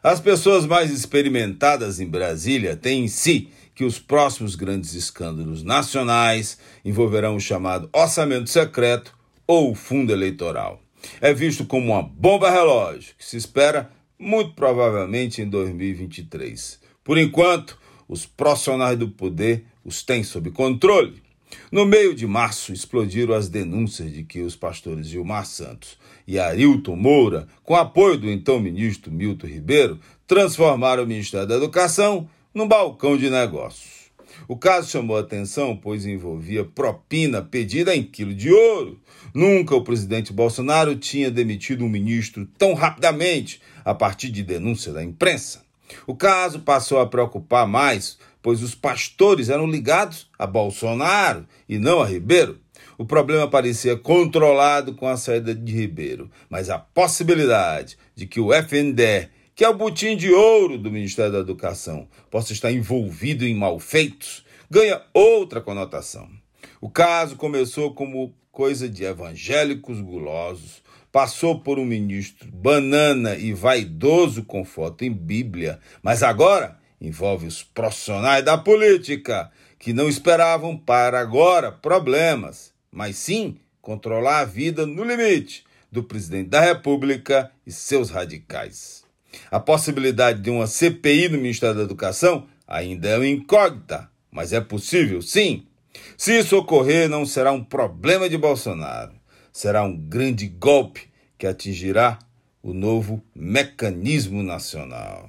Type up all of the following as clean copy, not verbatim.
As pessoas mais experimentadas em Brasília têm em si que os próximos grandes escândalos nacionais envolverão o chamado orçamento secreto ou fundo eleitoral. É visto como uma bomba relógio que se espera muito provavelmente em 2023. Por enquanto, os profissionais do poder os têm sob controle. No meio de março, explodiram as denúncias de que os pastores Gilmar Santos e Arilton Moura, com apoio do então ministro Milton Ribeiro, transformaram o Ministério da Educação num balcão de negócios. O caso chamou a atenção, pois envolvia propina pedida em quilo de ouro. Nunca o presidente Bolsonaro tinha demitido um ministro tão rapidamente, a partir de denúncia da imprensa. O caso passou a preocupar mais, pois os pastores eram ligados a Bolsonaro e não a Ribeiro. O problema parecia controlado com a saída de Ribeiro, mas a possibilidade de que o FNDE, que é o botim de ouro do Ministério da Educação, possa estar envolvido em malfeitos, ganha outra conotação. O caso começou como coisa de evangélicos gulosos, passou por um ministro banana e vaidoso com foto em Bíblia, mas agora envolve os profissionais da política, que não esperavam para agora problemas, mas sim controlar a vida no limite do presidente da República e seus radicais. A possibilidade de uma CPI no Ministério da Educação ainda é uma incógnita, mas é possível, sim. Se isso ocorrer, não será um problema de Bolsonaro, será um grande golpe que atingirá o novo mecanismo nacional.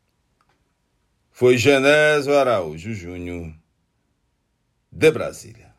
Foi Genésio Araújo Júnior, de Brasília.